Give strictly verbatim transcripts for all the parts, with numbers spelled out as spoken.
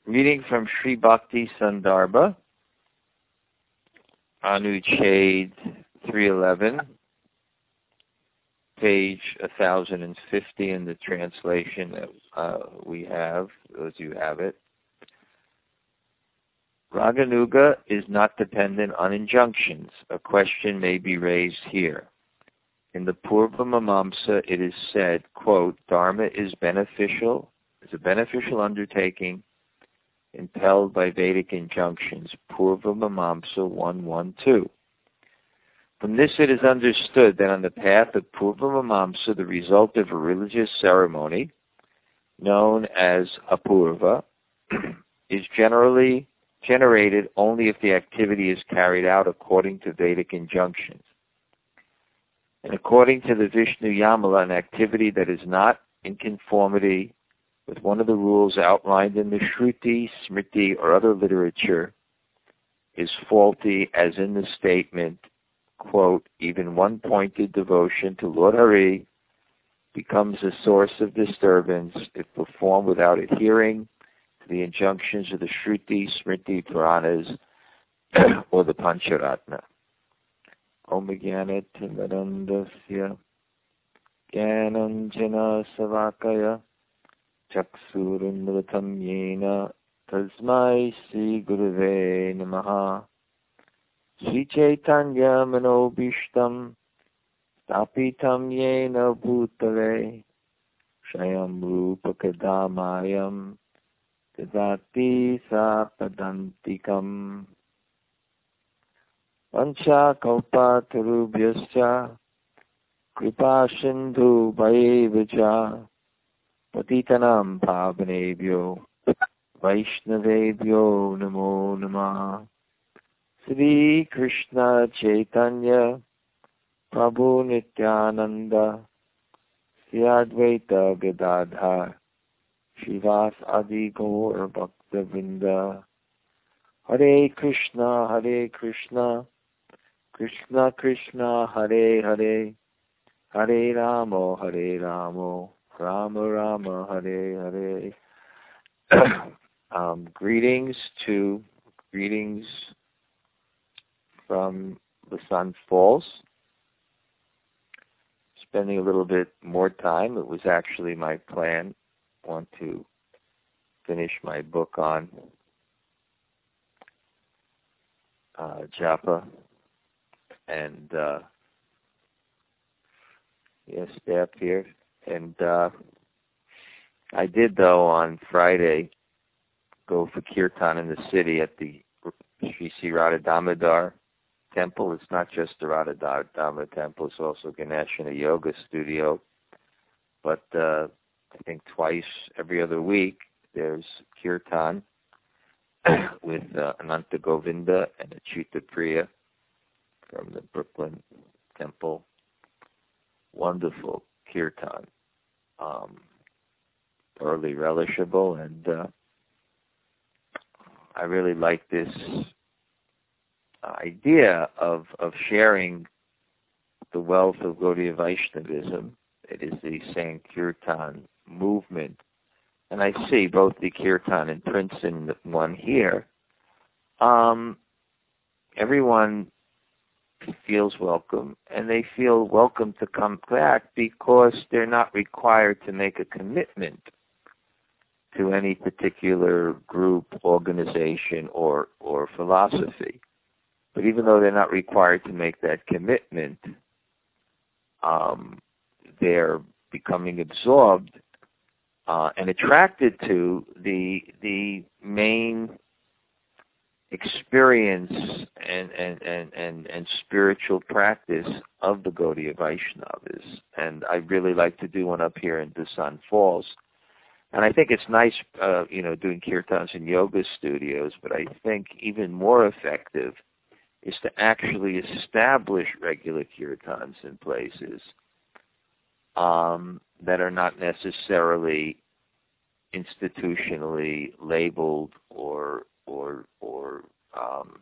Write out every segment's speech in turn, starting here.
Reading from Sri Bhakti Sandarbha, Anuchhed three eleven, page one thousand fifty in the translation that uh, we have, those you have it. Raganuga is not dependent on injunctions. A question may be raised here. In the Purva Mimamsa, it is said, quote, Dharma is beneficial, is a beneficial undertaking impelled by Vedic injunctions. Purva Mimamsa one twelve. From this it is understood that on the path of Purva Mimamsa, the result of a religious ceremony, known as apurva, is generally generated only if the activity is carried out according to Vedic injunctions. And according to the Vishnu Yamala, an activity that is not in conformity with one of the rules outlined in the Shruti, Smriti, or other literature is faulty, as in the statement, quote, even one-pointed devotion to Lord Hari becomes a source of disturbance if performed without adhering to the injunctions of the Shruti, Smriti, Puranas, or the Pancharatna. Om Jnana Timirandasya Jnananjana Savakaya Chaksurundratam Yena Tasmai Sri Gurave Namaha Sri Chaitanya Manobishtam Stapitam Yena Bhutale Shayam Rupa Kadamayam Tadati Sapadantikam Vancha Kalpatarubhyascha Kripa Sindhu Bhaivaja Patitanam Pavanebhyo Vaishnavebhyo Namo Namah Sri Krishna Chaitanya Prabhu Nityananda Sri Advaita Gadadhar Shivas Adi Gaur Bhakta Vrinda Hare Krishna Hare Krishna Krishna Krishna Hare Hare Hare Rama Hare Rama Rama Rama Hare Hare. um, greetings to greetings from the Sun Falls. Spending a little bit more time. It was actually my plan. I want to finish my book on uh, Japa and uh, yes, stay up here. And uh, I did, though, on Friday go for kirtan in the city at the Sri Sri Radha Damodar temple. It's not just the Radha Damodar temple, it's also Ganesh and a yoga studio. But uh, I think twice every other week there's kirtan with uh, Ananta Govinda and Achyuta Priya from the Brooklyn temple. Wonderful kirtan. Um, thoroughly relishable, and uh, I really like this idea of of sharing the wealth of Gaudiya Vaishnavism. It is the Sankirtan movement, and I see both the kirtan in Princeton, one here. Um, everyone feels welcome, and they feel welcome to come back because they're not required to make a commitment to any particular group, organization, or or philosophy. But even though they're not required to make that commitment, um, they're becoming absorbed uh, and attracted to the the main experience and, and, and, and, and spiritual practice of the Gaudiya Vaishnavas. And I really like to do one up here in the Sun Falls. And I think it's nice, uh, you know, doing kirtans in yoga studios, but I think even more effective is to actually establish regular kirtans in places um, that are not necessarily institutionally labeled or or or um,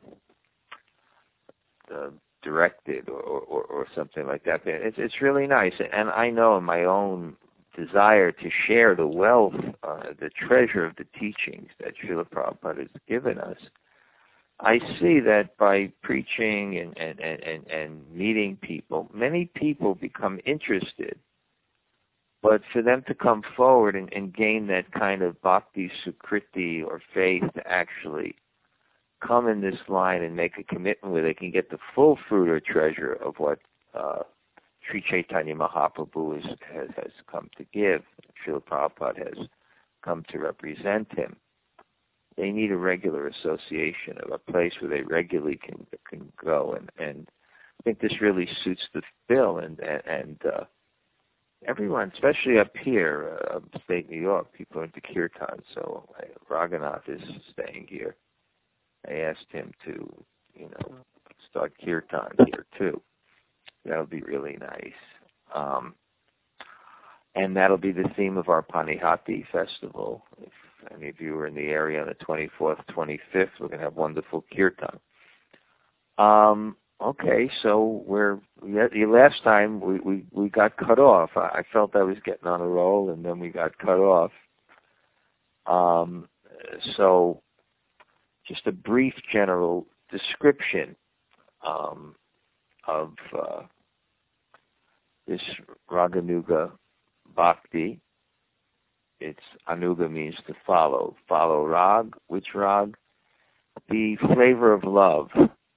uh, directed or, or, or something like that. It's it's really nice, and I know in my own desire to share the wealth, uh, the treasure of the teachings that Srila Prabhupada has given us, I see that by preaching and, and, and, and, and meeting people, many people become interested. But for them to come forward and, and gain that kind of bhakti sukriti or faith to actually come in this line and make a commitment where they can get the full fruit or treasure of what uh, Sri Chaitanya Mahaprabhu is, has, has come to give, Srila Prabhupada has come to represent him, they need a regular association of a place where they regularly can can go. And, and I think this really suits the bill. And, and, and uh, everyone, especially up here, uh, upstate New York, people are into kirtan. So uh, Raghunath is staying here. I asked him to, you know, start kirtan here too. That would be really nice. Um, and that'll be the theme of our Panihati festival. If any of you are in the area on the twenty-fourth, twenty-fifth, we're going to have wonderful kirtan. Um, okay, so we're the last time we, we, we got cut off. I, I felt I was getting on a roll, and then we got cut off. Um, so just a brief general description um, of uh, this Raganuga Bhakti. It's Anuga means to follow. Follow Rag. Which Rag? The flavor of love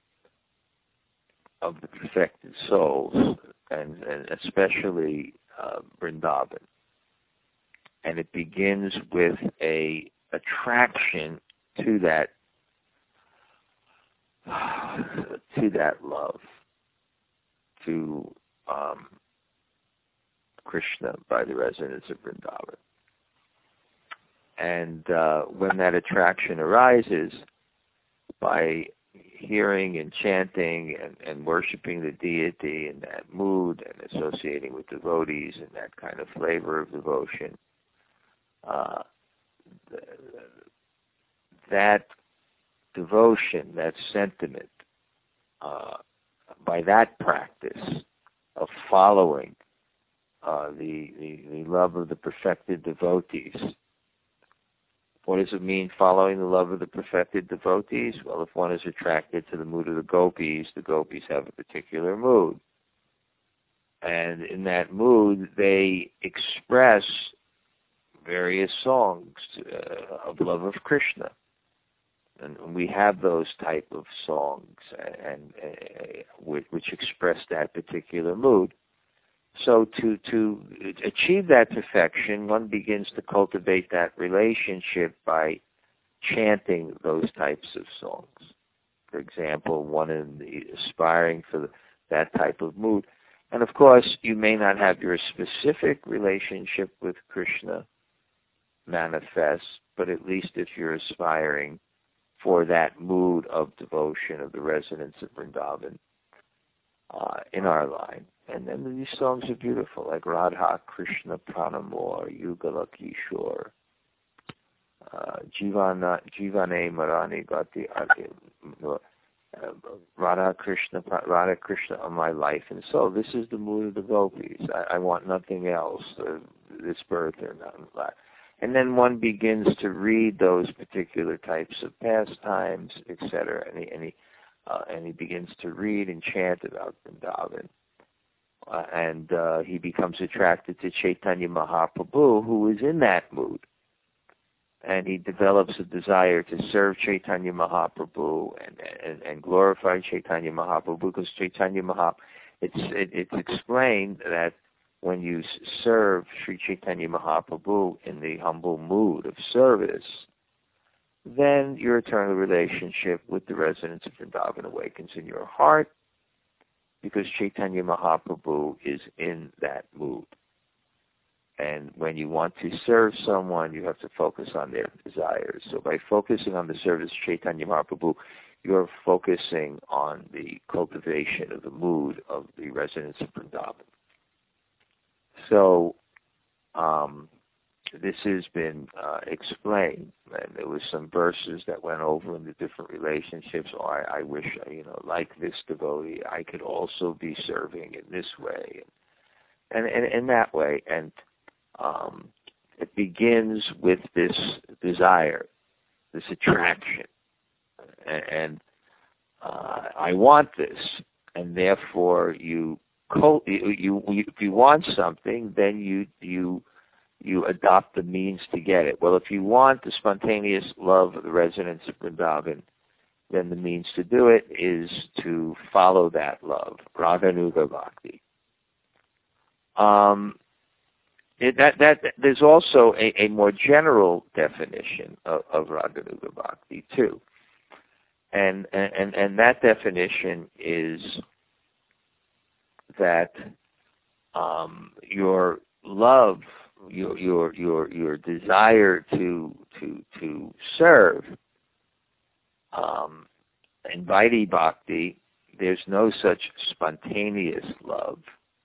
of the perfected souls, and, and especially uh, Vrindavan. And it begins with a attraction to that to that love, to um, Krishna by the residents of Vrindavan. And uh, when that attraction arises, by hearing and chanting and, and worshiping the deity in that mood and associating with devotees in that kind of flavor of devotion, uh, that devotion, that sentiment, uh, by that practice of following uh, the, the, the love of the perfected devotees. What does it mean, following the love of the perfected devotees? Well, if one is attracted to the mood of the gopis, the gopis have a particular mood. And in that mood, they express various songs uh, of love of Krishna. And we have those type of songs and, uh, which, which express that particular mood. So to, to achieve that perfection, one begins to cultivate that relationship by chanting those types of songs. For example, one in the aspiring for the, that type of mood. And of course, you may not have your specific relationship with Krishna manifest, but at least if you're aspiring for that mood of devotion of the residents of Vrindavan uh, in our line. And then these songs are beautiful, like Radha Krishna Pranamor, Yugala Kishore, uh, Jivana, Jivane Marani Gati, uh, Radha Krishna, Radha Krishna of my life and soul. This is the mood of the gopis. I, I want nothing else, uh, this birth or nothing like that. And then one begins to read those particular types of pastimes, et cetera, and he, and he, uh, and he begins to read and chant about Vrindavan. Uh, and uh, he becomes attracted to Chaitanya Mahaprabhu, who is in that mood. And he develops a desire to serve Chaitanya Mahaprabhu and, and, and glorify Chaitanya Mahaprabhu, because Chaitanya Mahaprabhu, it's, it, it's explained that when you serve Sri Chaitanya Mahaprabhu in the humble mood of service, then your eternal relationship with the residents of Vrindavan awakens in your heart, because Chaitanya Mahaprabhu is in that mood. And when you want to serve someone, you have to focus on their desires. So by focusing on the service of Chaitanya Mahaprabhu, you're focusing on the cultivation of the mood of the residents of Vrindavan. So um, this has been uh, explained, and there was some verses that went over in the different relationships. Oh, I, I wish, you know, like this devotee, I could also be serving in this way, and and in that way. And um, it begins with this desire, this attraction, and uh, I want this, and therefore you, you, you, you, if you want something, then you you you adopt the means to get it. Well, if you want the spontaneous love of the residents of Vrindavan, then the means to do it is to follow that love, Raganuga Bhakti. Um, it, that, that, there's also a, a more general definition of, of Raganuga Bhakti too. And, and, and that definition is that um, your love, your, your, your, your desire to, to, to serve, Um, in Vaidhi Bhakti, there's no such spontaneous love,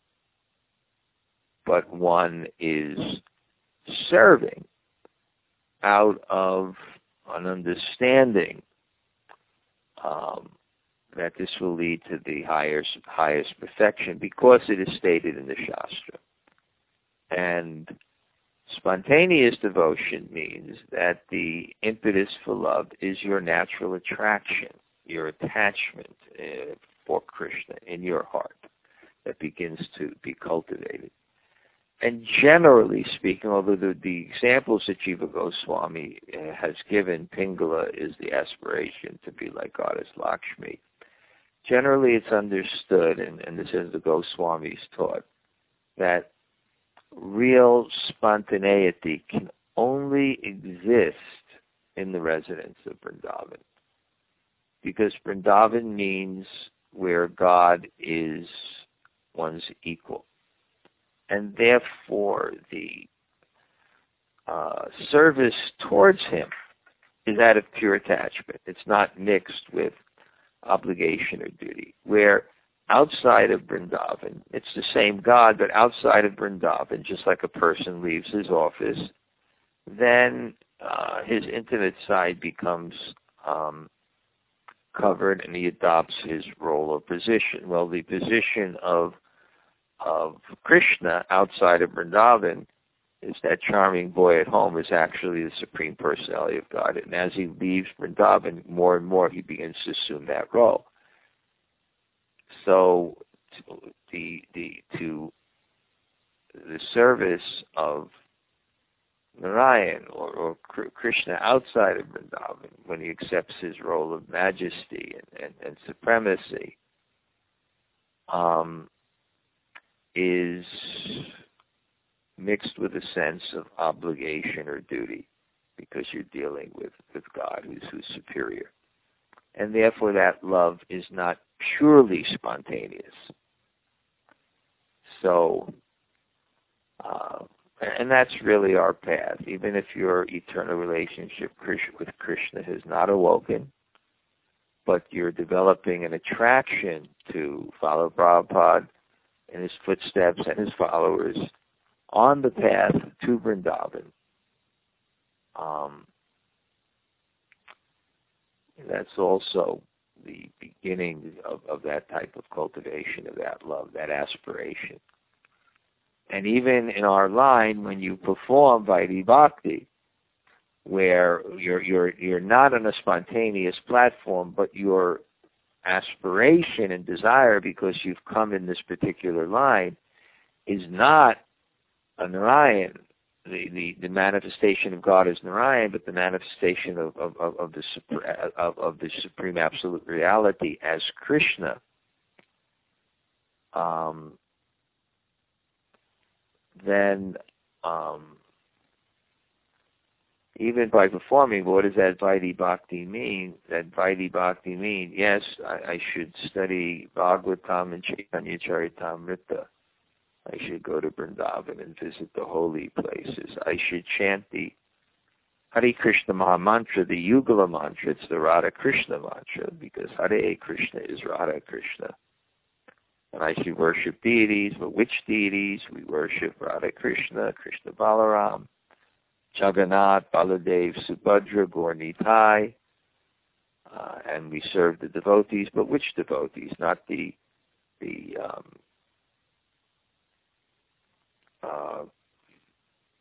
but one is serving out of an understanding um, that this will lead to the highest, highest perfection because it is stated in the Shastra. And spontaneous devotion means that the impetus for love is your natural attraction, your attachment uh, for Krishna in your heart that begins to be cultivated. And generally speaking, although the, the examples that Jiva Goswami uh, has given, Pingala is the aspiration to be like Goddess Lakshmi. Generally it's understood, and, and this is the Goswamis taught, that real spontaneity can only exist in the residents of Vrindavan, because Vrindavan means where God is one's equal, and therefore the uh, service towards him is out of pure attachment. It's not mixed with obligation or duty. Where outside of Vrindavan, it's the same God, but outside of Vrindavan, just like a person leaves his office, then uh, his intimate side becomes um, covered, and he adopts his role or position. Well, the position of of Krishna outside of Vrindavan is that charming boy at home is actually the Supreme Personality of God, and as he leaves Vrindavan, more and more he begins to assume that role. So the the to the service of Narayan or, or Krishna outside of Vrindavan, when he accepts his role of majesty and, and, and supremacy, um, is mixed with a sense of obligation or duty, because you're dealing with, with God who's, who's superior. And therefore that love is not purely spontaneous. So, uh, and that's really our path. Even if your eternal relationship with Krishna has not awoken, but you're developing an attraction to follow Prabhupada in his footsteps and his followers on the path to Vrindavan. Um, that's also the beginning of, of that type of cultivation of that love, that aspiration. And even in our line, when you perform Vaidhi Bhakti, where you're you're you're not on a spontaneous platform, but your aspiration and desire, because you've come in this particular line, is not a Narayan. The, the, the manifestation of God is Narayan, but the manifestation of, of, of, of, the, of, of the Supreme Absolute Reality as Krishna. Um, then um, even by performing, what does that Vaidhi Bhakti mean? That Vaidhi Bhakti mean, yes, I, I should study Bhagavatam and Chaitanya Charitamrita. I should go to Vrindavan and visit the holy places. I should chant the Hare Krishna Maha Mantra, the Yugala mantra. It's the Radha Krishna mantra, because Hare Krishna is Radha Krishna. And I should worship deities, but which deities? We worship Radha Krishna, Krishna Balaram, Jagannath, Baladev, Subhadra, Gaur Nitai, uh, and we serve the devotees, but which devotees? Not the the um, uh,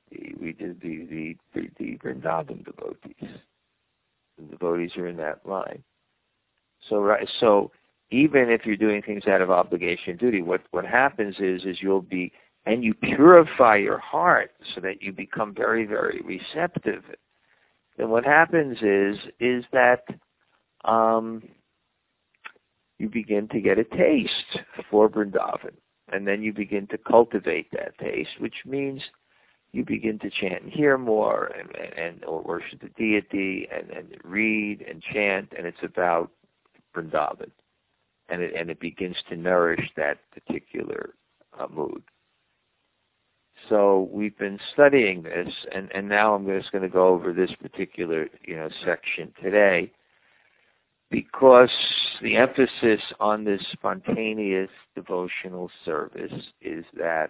We did the the the, the Vrindavan devotees. The devotees are in that line. So right, so even if you're doing things out of obligation and duty, what what happens is is you'll be and you purify your heart so that you become very very receptive. Then what happens is is that um, you begin to get a taste for Vrindavan, and then you begin to cultivate that taste, which means you begin to chant and hear more, and, and or worship the deity, and, and read and chant, and it's about Vrindavan, and it and it begins to nourish that particular uh, mood. So we've been studying this, and, and now I'm just going to go over this particular you know section today, because the emphasis on this spontaneous devotional service is that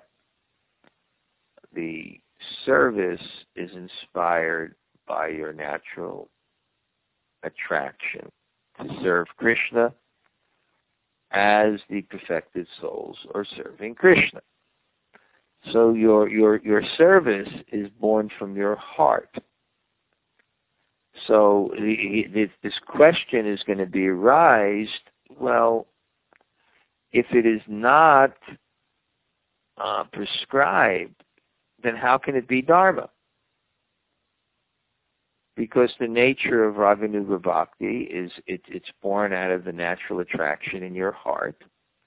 the service is inspired by your natural attraction to serve Krishna as the perfected souls are serving Krishna. So your your your service is born from your heart. So the, the, this question is going to be raised, well, if it is not uh, prescribed, then how can it be Dharma? Because the nature of Raganuga Bhakti is it, it's born out of the natural attraction in your heart,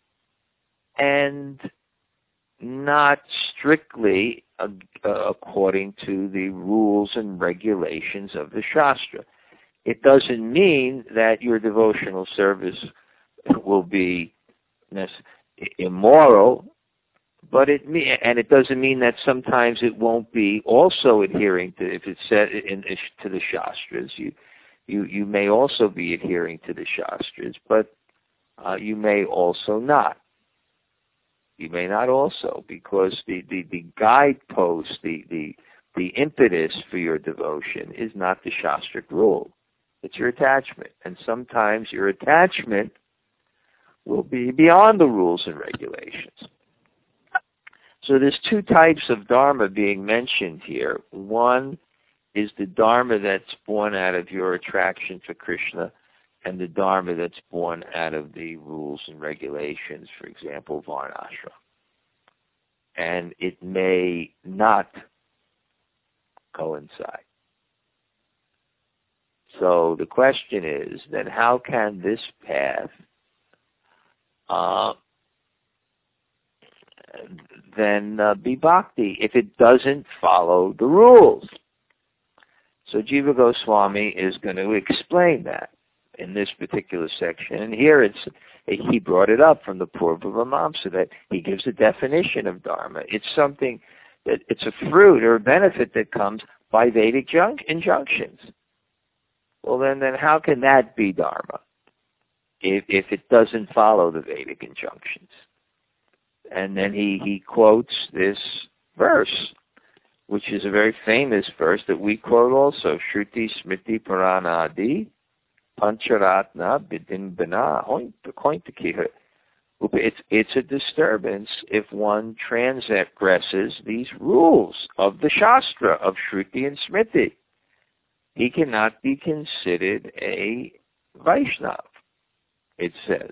and not strictly uh, according to the rules and regulations of the Shastra. It doesn't mean that your devotional service will be immoral, but it and it doesn't mean that sometimes it won't be also adhering to, if it's said in, in to the Shastras. You you you may also be adhering to the Shastras, but uh, you may also not. You may not also, because the, the, the guidepost, the, the the impetus for your devotion is not the Shastric rule. It's your attachment. And sometimes your attachment will be beyond the rules and regulations. So there's two types of Dharma being mentioned here. One is the Dharma that's born out of your attraction to Krishna, and the Dharma that's born out of the rules and regulations, for example, Varnashram. And it may not coincide. So the question is, then how can this path uh, then uh, be bhakti if it doesn't follow the rules? So Jiva Goswami is going to explain that in this particular section. And here it's he brought it up from the Purva Mimamsa, that he gives a definition of Dharma. It's something that it's a fruit or a benefit that comes by Vedic junk, injunctions. Well, then, then how can that be Dharma if, if it doesn't follow the Vedic injunctions? And then he, he quotes this verse, which is a very famous verse that we quote also, Shruti Smriti Purana Adi Pancharatna Bidimbana Hointakiha. It's, it's a disturbance if one transgresses these rules of the Shastra, of Shruti and Smriti. He cannot be considered a Vaishnav, it says.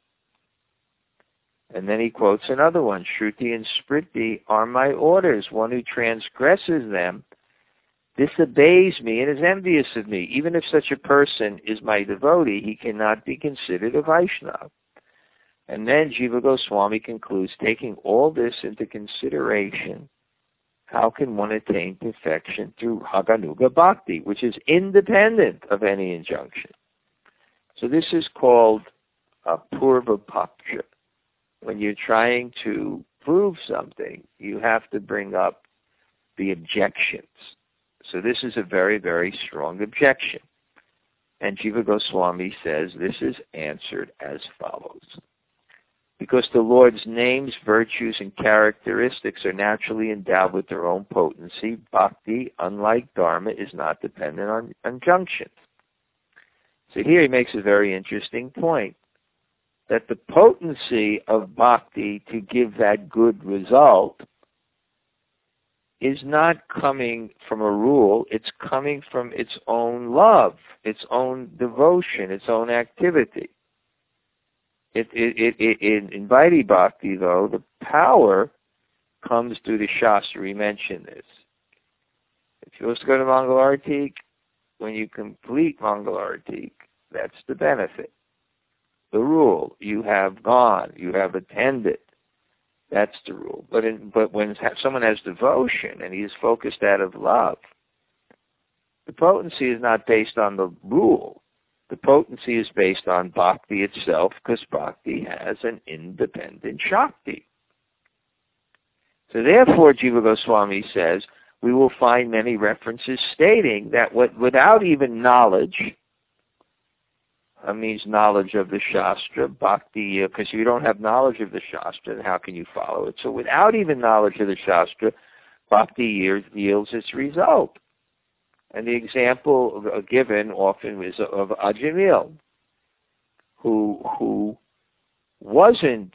And then he quotes another one, Shruti and Smriti are my orders. One who transgresses them disobeys me and is envious of me. Even if such a person is my devotee, he cannot be considered a Vaishnava. And then Jiva Goswami concludes, taking all this into consideration, how can one attain perfection through Raganuga Bhakti, which is independent of any injunction? So this is called a Purva Paksha. When you're trying to prove something, you have to bring up the objections. So this is a very, very strong objection. And Jiva Goswami says this is answered as follows. Because the Lord's names, virtues, and characteristics are naturally endowed with their own potency, bhakti, unlike dharma, is not dependent on injunctions. So here he makes a very interesting point, that the potency of bhakti to give that good result is not coming from a rule. It's coming from its own love, its own devotion, its own activity. It, it, it, it, in, in Vaidhi Bhakti, though, the power comes through the Shastra. We mentioned this. If you also go to Mangalartik, when you complete Mangalartik, that's the benefit. The rule, you have gone, you have attended. That's the rule. But in, but when someone has devotion and he is focused out of love, the potency is not based on the rule. The potency is based on bhakti itself, because bhakti has an independent Shakti. So therefore, Jiva Goswami says, we will find many references stating that what, without even knowledge, that means knowledge of the Shastra, bhakti, because if you don't have knowledge of the Shastra, then how can you follow it? So without even knowledge of the Shastra, bhakti yields its result. And the example given often is of Ajamil, who who wasn't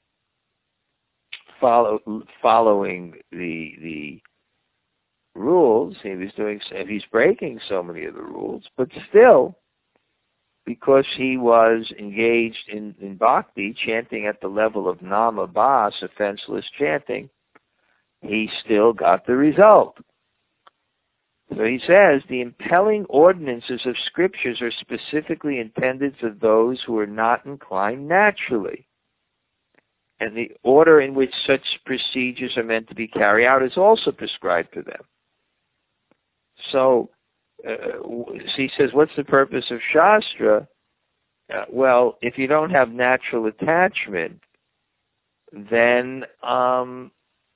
follow, following the the rules. He was doing, he's breaking so many of the rules, but still, because he was engaged in, in bhakti, chanting at the level of nama bas, offenseless chanting, he still got the result. So he says, the impelling ordinances of scriptures are specifically intended for those who are not inclined naturally. And the order in which such procedures are meant to be carried out is also prescribed for them. So, uh, so he says, what's the purpose of Shastra? Uh, well, if you don't have natural attachment, then um,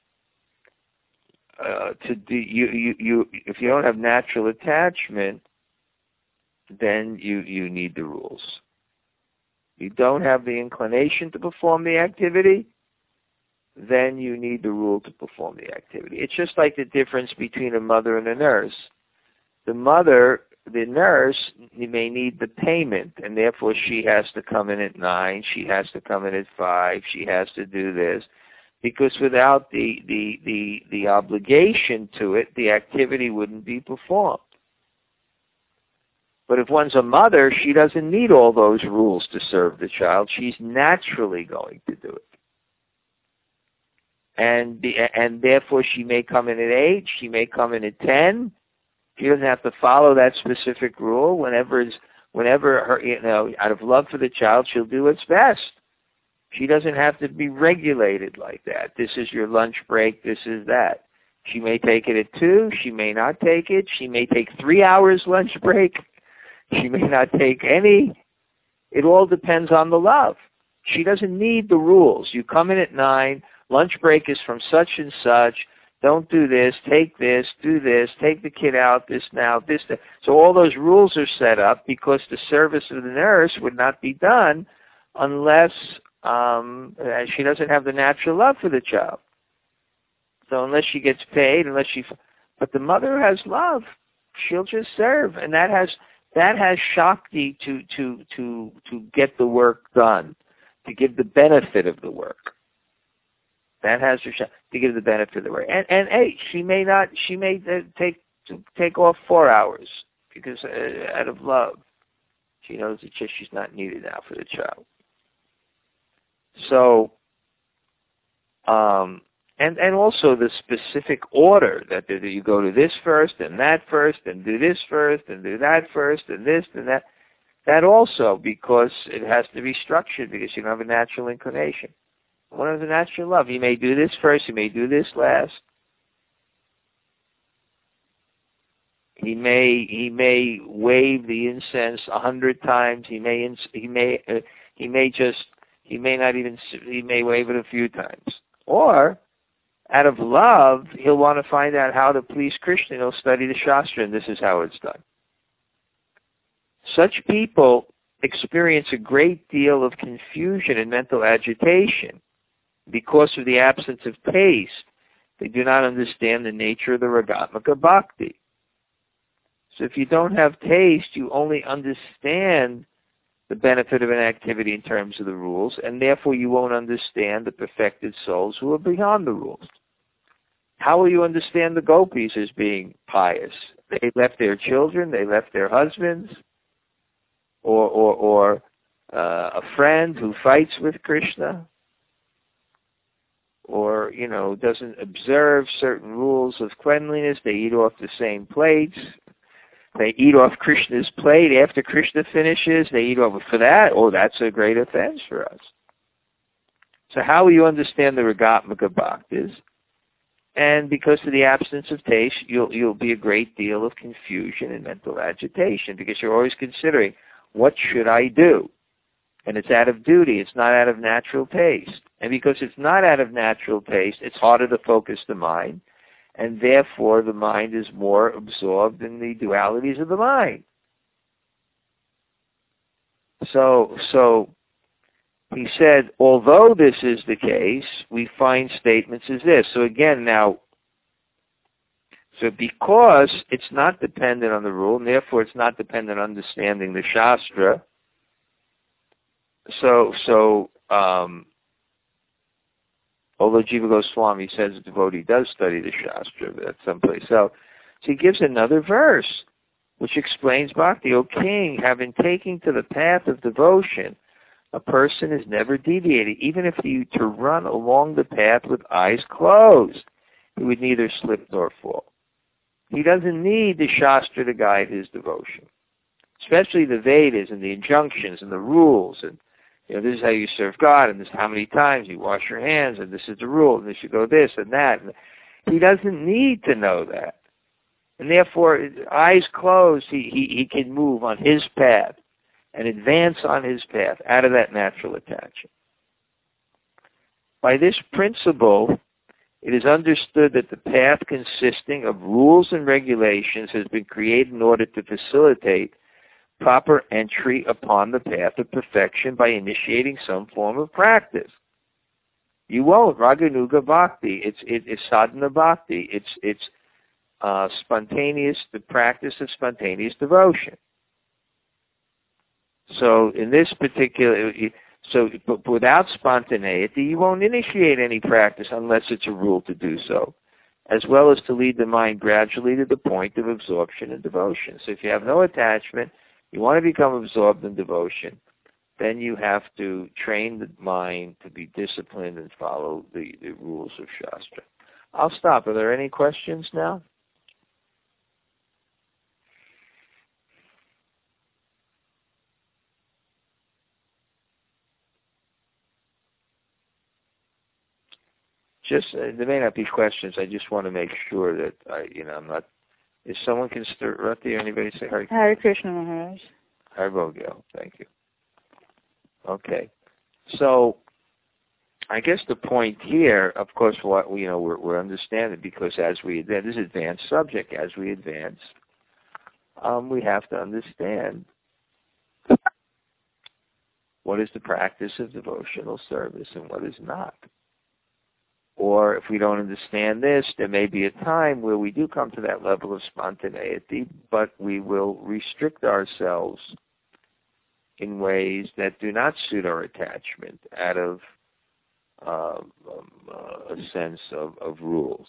uh, to do, you, you, you, if you don't have natural attachment, then you, you need the rules. You don't have the inclination to perform the activity, then you need the rule to perform the activity. It's just like the difference between a mother and a nurse. The mother, the nurse, may need the payment, and therefore she has to come in at nine, she has to come in at five, she has to do this, because without the, the, the, the obligation to it, the activity wouldn't be performed. But if one's a mother, she doesn't need all those rules to serve the child. She's naturally going to do it. And the, and therefore she may come in at eight, she may come in at ten. She doesn't have to follow that specific rule. Whenever it's, whenever her, you know, out of love for the child, she'll do what's best. She doesn't have to be regulated like that. This is your lunch break, this is that. She may take it at two, she may not take it. She may take three hours lunch break. She may not take any. It all depends on the love. She doesn't need the rules. You come in at nine, lunch break is from such and such, don't do this, take this, do this, take the kid out, this now, this, that. So all those rules are set up because the service of the nurse would not be done unless um, she doesn't have the natural love for the child. So unless she gets paid, unless she, but the mother has love. She'll just serve, and that has that has Shakti to to to to get the work done, to give the benefit of the work. That has her shot to give the benefit of the work. And, and hey, she may not, she may uh, take take off four hours because uh, out of love, she knows that she's not needed now for the child. So, um, and and also the specific order that, that you go to this first and that first and do this first and do that first and this and that. That also, because it has to be structured because you don't have a natural inclination. One of the natural love. You may do this first, you may do this last. He may he may wave the incense a hundred times. He may he may uh, he may just he may not even he may wave it a few times. Or out of love, he'll want to find out how to please Krishna. He'll study the Shastra, and this is how it's done. Such people experience a great deal of confusion and mental agitation. Because of the absence of taste, they do not understand the nature of the Ragatmaka Bhakti. So if you don't have taste, you only understand the benefit of an activity in terms of the rules, and therefore you won't understand the perfected souls who are beyond the rules. How will you understand the gopis as being pious? They left their children, they left their husbands, or or, or uh, a friend who fights with Krishna, or, you know, doesn't observe certain rules of cleanliness. They eat off the same plates. They eat off Krishna's plate after Krishna finishes. They eat off for that. Oh, that's a great offense for us. So how will you understand the Ragatmika Bhaktis? And because of the absence of taste, you'll you'll be a great deal of confusion and mental agitation, because you're always considering, what should I do? And it's out of duty. It's not out of natural taste. And because it's not out of natural taste, it's harder to focus the mind. And therefore, the mind is more absorbed in the dualities of the mind. So, so he said, although this is the case, we find statements as this. So again, now, so because it's not dependent on the rule, and therefore it's not dependent on understanding the Shastra, So, so um, although Jiva Goswami says a devotee does study the Shastra, that's someplace else. So he gives another verse, which explains Bhakti. O king, having taken to the path of devotion, a person is never deviated. Even if he were to run along the path with eyes closed, he would neither slip nor fall. He doesn't need the Shastra to guide his devotion, especially the Vedas and the injunctions and the rules, and you know, this is how you serve God, and this is how many times you wash your hands, and this is the rule, and this should go this and that. And he doesn't need to know that. And therefore, eyes closed, he, he, he can move on his path and advance on his path out of that natural attachment. By this principle, it is understood that the path consisting of rules and regulations has been created in order to facilitate proper entry upon the path of perfection by initiating some form of practice. You won't. Raganuga Bhakti. It's it, it's sadhana bhakti. It's it's uh, spontaneous, the practice of spontaneous devotion. So in this particular, so but without spontaneity, you won't initiate any practice unless it's a rule to do so, as well as to lead the mind gradually to the point of absorption and devotion. So if you have no attachment, you want to become absorbed in devotion, then you have to train the mind to be disciplined and follow the, the rules of Shastra. I'll stop. Are there any questions now? Just uh, there may not be questions. I just want to make sure that I, you know, I'm not. If someone can start, Rati or anybody say Hare Krishna. Hare Krishna Maharaj. Hare Bogel. Thank you. Okay, so I guess the point here, of course, what you know, we're, we're understanding because as we advance, this is advanced subject. As we advance, um, we have to understand what is the practice of devotional service and what is not. Or if we don't understand this, there may be a time where we do come to that level of spontaneity, but we will restrict ourselves in ways that do not suit our attachment out of uh, um, uh, a sense of, of rules.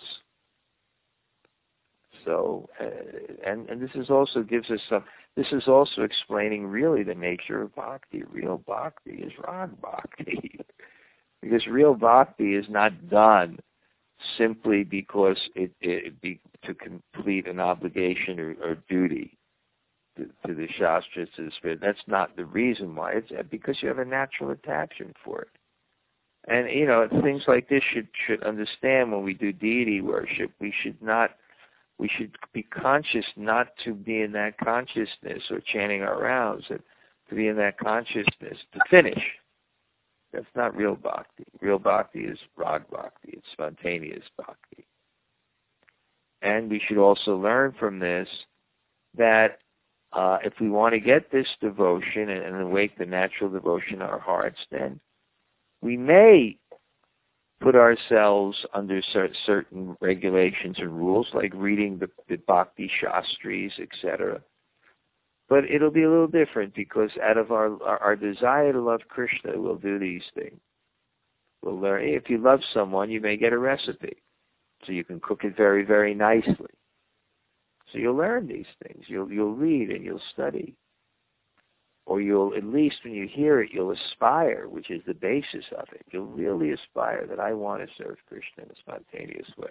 So, uh, and, and this is also gives us some, this is also explaining really the nature of bhakti. Real bhakti is rag bhakti. Because real bhakti is not done simply because it, it be to complete an obligation or, or duty to, to the Shastras, to the Spirit. That's not the reason why. It's because you have a natural attachment for it. And, you know, things like this should should understand when we do deity worship, we should not, we should be conscious not to be in that consciousness or chanting our rounds, and to be in that consciousness to finish. That's not real bhakti. Real bhakti is rag bhakti. It's spontaneous bhakti. And we should also learn from this that uh, if we want to get this devotion and, and awake the natural devotion in our hearts, then we may put ourselves under cer- certain regulations and rules, like reading the, the bhakti shastris, et cetera. But it'll be a little different because out of our, our our desire to love Krishna, we'll do these things. We'll learn. If you love someone, you may get a recipe. so you can cook it very, very nicely. So you'll learn these things. You'll you'll read and you'll study. Or you'll, at least when you hear it, you'll aspire, which is the basis of it. You'll really aspire that I want to serve Krishna in a spontaneous way.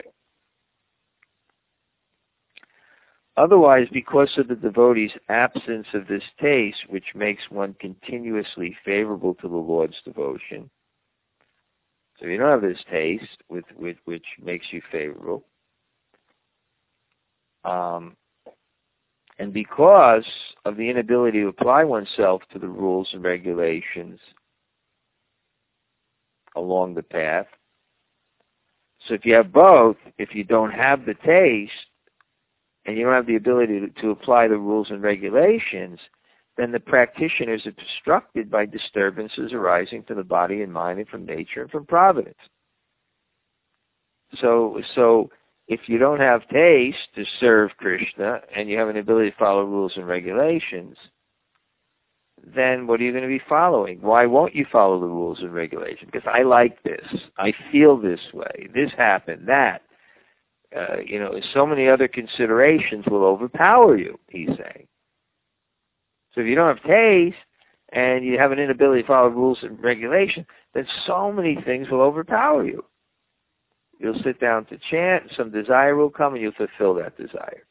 Otherwise, because of the devotee's absence of this taste, which makes one continuously favorable to the Lord's devotion, so you don't have this taste, with, with, which makes you favorable, um, and because of the inability to apply oneself to the rules and regulations along the path, so if you have both, if you don't have the taste, and you don't have the ability to, to apply the rules and regulations, then the practitioner is obstructed by disturbances arising from the body and mind and from nature and from providence. So, so if you don't have taste to serve Krishna and you have an ability to follow rules and regulations, then what are you going to be following? Why won't you follow the rules and regulations? Because I like this. I feel this way. This happened, that. Uh, you know, so many other considerations will overpower you, he's saying. So if you don't have taste and you have an inability to follow rules and regulations, then so many things will overpower you. You'll sit down to chant, and some desire will come, and you'll fulfill that desire.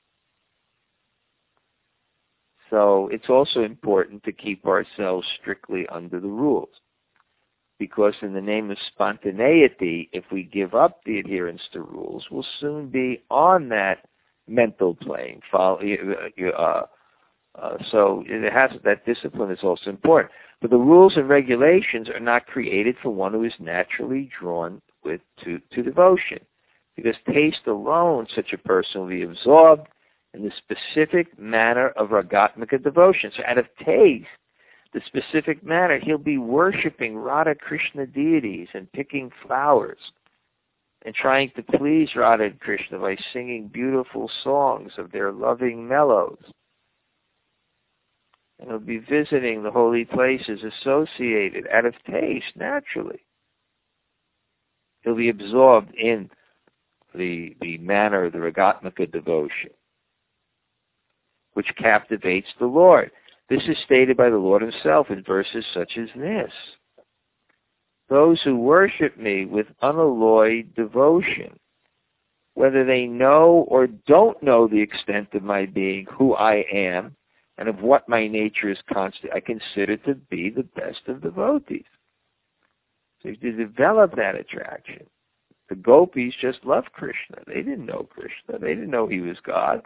So it's also important to keep ourselves strictly under the rules. Because in the name of spontaneity, if we give up the adherence to rules, we'll soon be on that mental plane. Follow, uh, uh, so it has, that discipline is also important. But the rules and regulations are not created for one who is naturally drawn with to, to devotion. Because taste alone, such a person will be absorbed in the specific manner of ragatmika devotion. So out of taste, the specific manner, he'll be worshiping Radha Krishna deities and picking flowers and trying to please Radha and Krishna by singing beautiful songs of their loving mellows. And he'll be visiting the holy places associated out of taste, naturally. He'll be absorbed in the, the manner of the ragatmika devotion, which captivates the Lord. This is stated by the Lord himself in verses such as this. Those who worship me with unalloyed devotion, whether they know or don't know the extent of my being, who I am, and of what my nature is constant, I consider to be the best of devotees. So you have to develop that attraction. The gopis just loved Krishna. They didn't know Krishna. They didn't know he was God.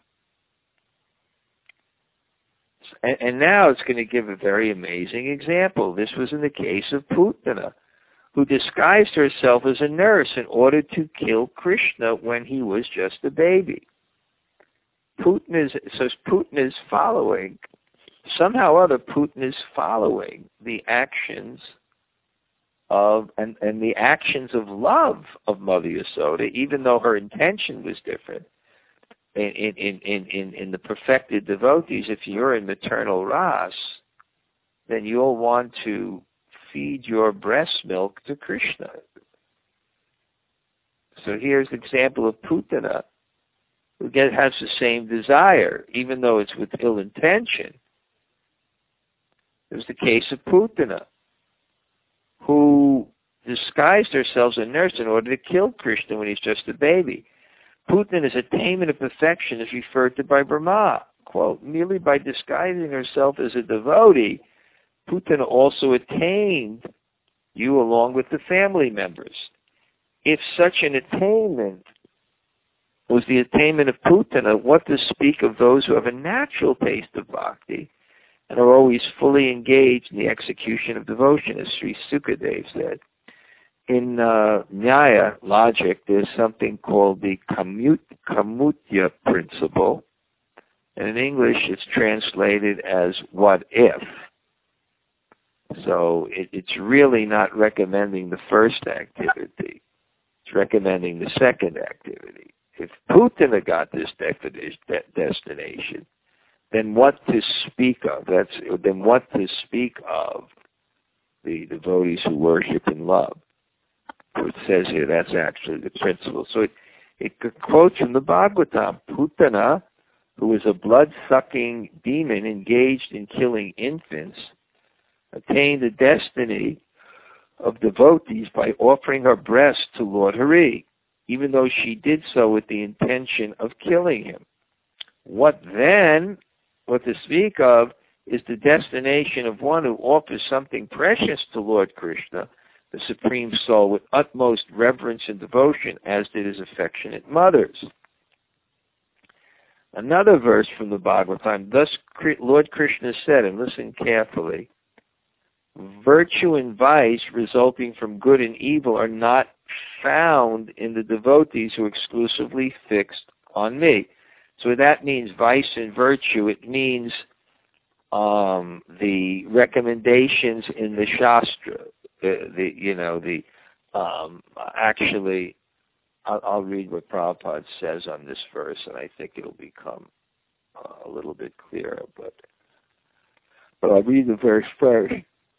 And, and now it's going to give a very amazing example. This was in the case of Putana, who disguised herself as a nurse in order to kill Krishna when he was just a baby. Putana is, so Putana is following, somehow or other Putana is following the actions of, and, and the actions of love of Mother Yasoda, even though her intention was different. In, in, in, in, in the perfected devotees, if you're in maternal ras, then you'll want to feed your breast milk to Krishna. So here's an example of Putana, who get, has the same desire, even though it's with ill intention. There's the case of Putana, who disguised herself as a nurse in order to kill Krishna when he's just a baby. Putana's attainment of perfection is referred to by Brahma. Quote, merely by disguising herself as a devotee, Putana also attained you along with the family members. If such an attainment was the attainment of Putana, what to speak of those who have a natural taste of bhakti and are always fully engaged in the execution of devotion, as Sri Sukadev said. In uh, Nyaya logic, there's something called the Kamut, Kamutya principle, and in English it's translated as what if. So it, it's really not recommending the first activity. It's recommending the second activity. If Putana got this destination, then what to speak of? That's then what to speak of the devotees who worship and love. It says here that's actually the principle. So it, It quotes from the Bhagavatam, Putana, who is a blood-sucking demon engaged in killing infants, attained the destiny of devotees by offering her breast to Lord Hari, even though she did so with the intention of killing him. What then, what to speak of, is the destination of one who offers something precious to Lord Krishna, the Supreme Soul, with utmost reverence and devotion, as did his affectionate mothers. Another verse from the Bhagavatam, thus Lord Krishna said, and listen carefully, virtue and vice resulting from good and evil are not found in the devotees who are exclusively fixed on me. So that means vice and virtue. It means um, the recommendations in the Shastra. The, the you know the um, actually, I'll, I'll read what Prabhupada says on this verse, and I think it'll become uh, a little bit clearer. But but I'll read the verse first.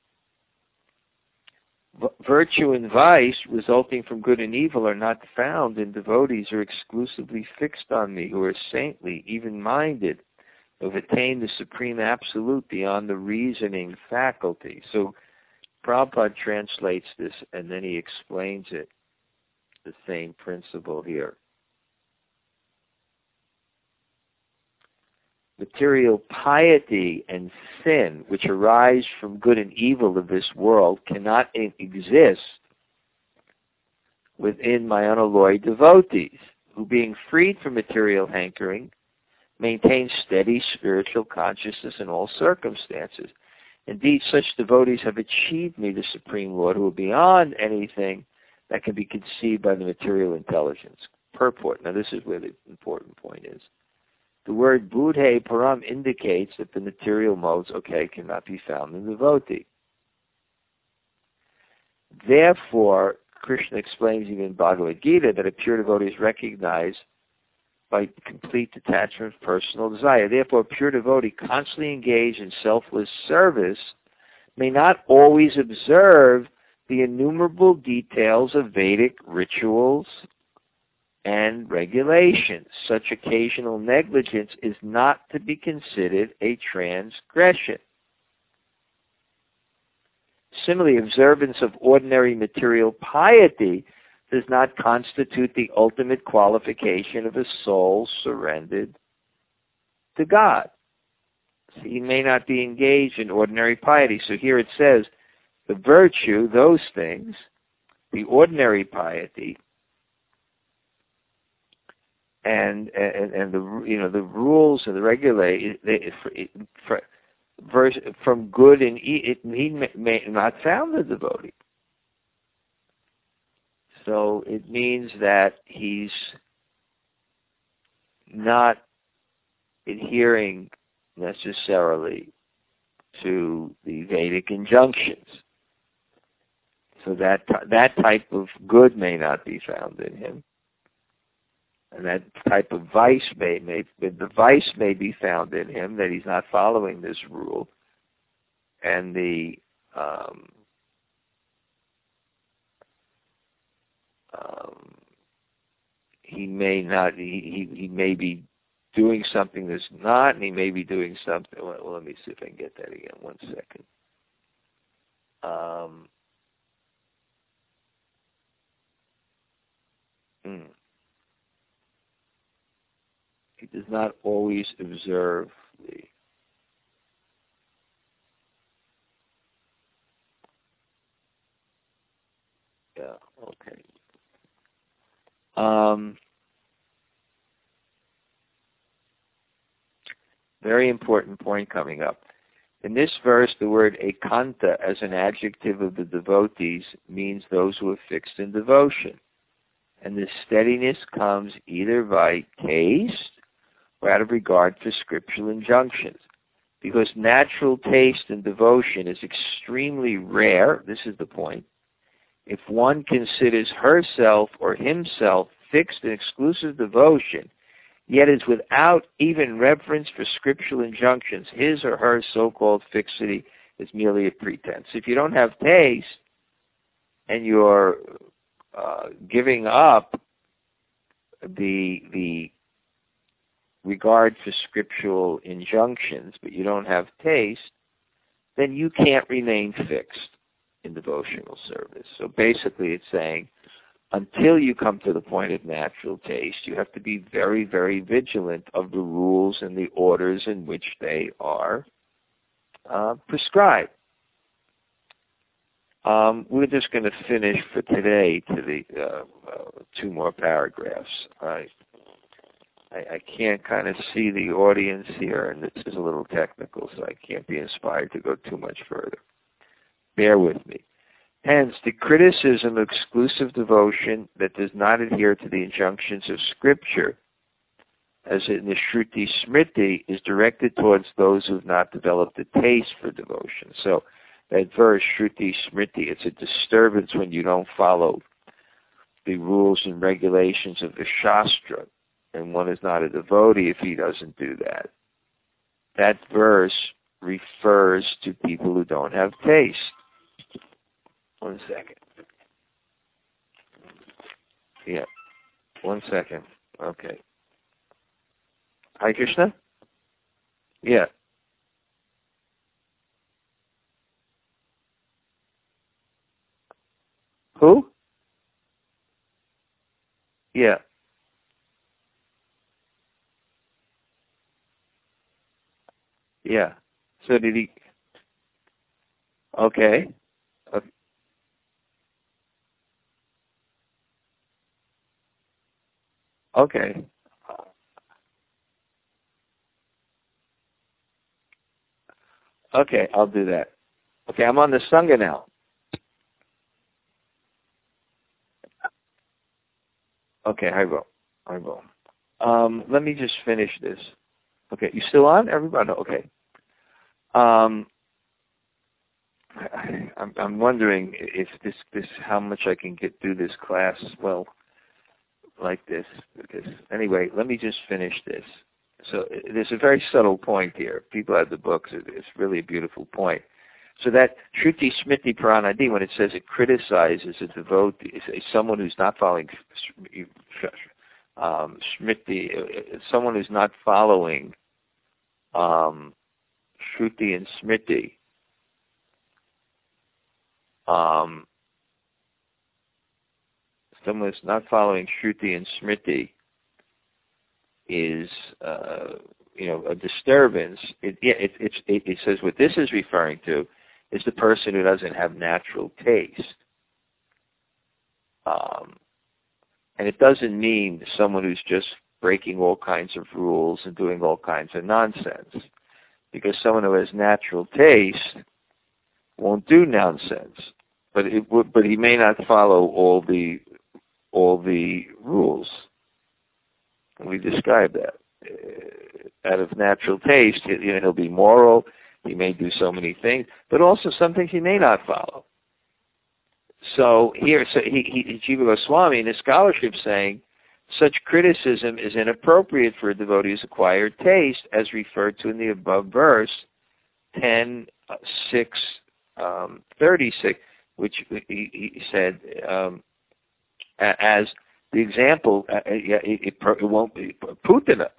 Virtue and vice resulting from good and evil are not found in devotees who are exclusively fixed on me, who are saintly, even-minded, who have attained the supreme absolute beyond the reasoning faculty. So Prabhupada translates this, and then he explains it, the same principle here. Material piety and sin, which arise from good and evil of this world, cannot exist within my unalloyed devotees, who, being freed from material hankering, maintain steady spiritual consciousness in all circumstances. Indeed, such devotees have achieved me, the Supreme Lord, who are beyond anything that can be conceived by the material intelligence. Purport. Now, this is where the important point is. The word Budhe Param indicates that the material modes, okay, cannot be found in the devotee. Therefore, Krishna explains even in Bhagavad Gita that a pure devotee is recognized by complete detachment of personal desire. Therefore, a pure devotee constantly engaged in selfless service may not always observe the innumerable details of Vedic rituals and regulations. Such occasional negligence is not to be considered a transgression. Similarly, observance of ordinary material piety does not constitute the ultimate qualification of a soul surrendered to God. So he may not be engaged in ordinary piety. So here it says, the virtue, those things, the ordinary piety, and and, and the you know the rules and the regulations from good and evil, he may, may not found the devotee. So it means that he's not adhering necessarily to the Vedic injunctions. So that that type of good may not be found in him. And that type of vice may, may the vice may be found in him, that he's not following this rule. And the um, um, he may not he, he he may be doing something that's not, and he may be doing something. Well, well, let me see if I can get that again. One second. Um, hmm. He does not always observe the yeah, okay. Um, very important point coming up. In this verse, the word ekanta as an adjective of the devotees means those who are fixed in devotion. And this steadiness comes either by taste or out of regard for scriptural injunctions. Because natural taste and devotion is extremely rare, this is the point, if one considers herself or himself fixed in exclusive devotion, yet is without even reverence for scriptural injunctions, his or her so-called fixity is merely a pretense. If you don't have taste and you're uh, giving up the the regard for scriptural injunctions, but you don't have taste, then you can't remain fixed in devotional service. So basically it's saying, until you come to the point of natural taste, you have to be very, very vigilant of the rules and the orders in which they are uh, prescribed. Um, we're just going to finish for today to the uh, uh, two more paragraphs. I, I, I can't kind of see the audience here, and this is a little technical, so I can't be inspired to go too much further. Bear with me. Hence, the criticism of exclusive devotion that does not adhere to the injunctions of Scripture, as in the Shruti Smriti, is directed towards those who have not developed a taste for devotion. So, that verse, Shruti Smriti, it's a disturbance when you don't follow the rules and regulations of the Shastra, and one is not a devotee if he doesn't do that. That verse refers to people who don't have taste. One second. Yeah. One second. Okay. Hi, Krishna? Yeah. Who? Yeah. Yeah. So did he... Okay. Okay. Okay. Okay, I'll do that. Okay, I'm on the Sangha now. Okay, I will. I will. Um, let me just finish this. Okay, you still on, everybody? Okay. Um, I, I'm, I'm wondering if this, this, how much I can get through this class. Well, like this. Because anyway, let me just finish this. So there's a very subtle point here. People have the books. It's really a beautiful point. So that Shruti Smriti Paranadi, when it says it criticizes a devotee, someone who's not following um, Smriti, someone who's not following um, Shruti and Smriti, um, someone who's not following Shruti and Smriti is, uh, you know, a disturbance. It, yeah, it, it, it, it says what this is referring to is the person who doesn't have natural taste. Um, and it doesn't mean someone who's just breaking all kinds of rules and doing all kinds of nonsense. Because someone who has natural taste won't do nonsense. But it would, but he may not follow all the all the rules. We describe that. Uh, out of natural taste, you know, he'll be moral. He may do so many things, but also some things he may not follow. So here, so he, he, Jiva Goswami in his scholarship saying, such criticism is inappropriate for a devotee's acquired taste, as referred to in the above verse, ten six um, thirty-six, which he, he said um, as the example. Uh, it, it, it won't be Putina.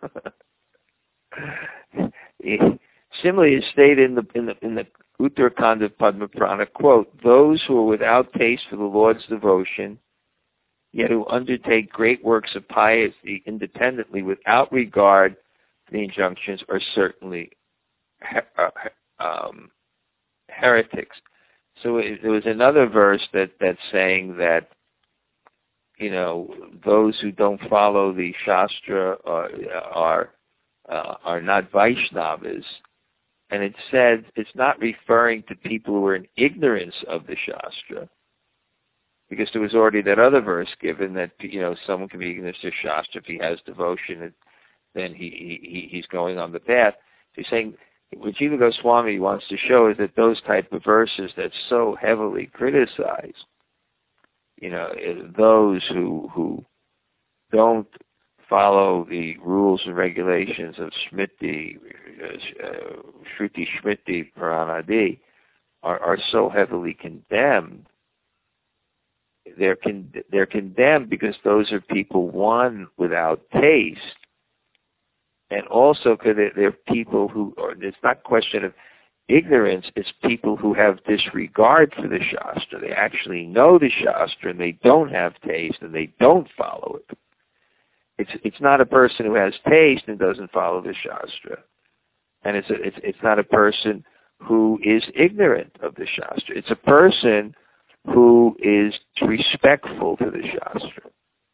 Similarly, is stated in the in the in the Uttarakhand of Padma Purana, quote, those who are without taste for the Lord's devotion, yet who undertake great works of piety independently without regard to the injunctions, are certainly her, uh, um, heretics. So it, there was another verse that that's saying that, you know, those who don't follow the Shastra are are, uh, are not Vaishnavas. And it said it's not referring to people who are in ignorance of the Shastra, because there was already that other verse given that, you know, someone can be ignorant of Shastra. If he has devotion, then he, he he's going on the path. So he's saying what Jiva Goswami wants to show is that those type of verses that so heavily criticize, you know, those who who don't follow the rules and regulations of Smriti, uh, Shruti Smriti Paranadi, are, are so heavily condemned. they're con- they're condemned because those are people, one, without taste, and also because they're, they're people who, or it's not a question of ignorance, it's people who have disregard for the Shastra. They actually know the Shastra and they don't have taste and they don't follow it. It's it's not a person who has taste and doesn't follow the Shastra. And it's a, it's it's not a person who is ignorant of the Shastra. It's a person who is respectful to the Shastra.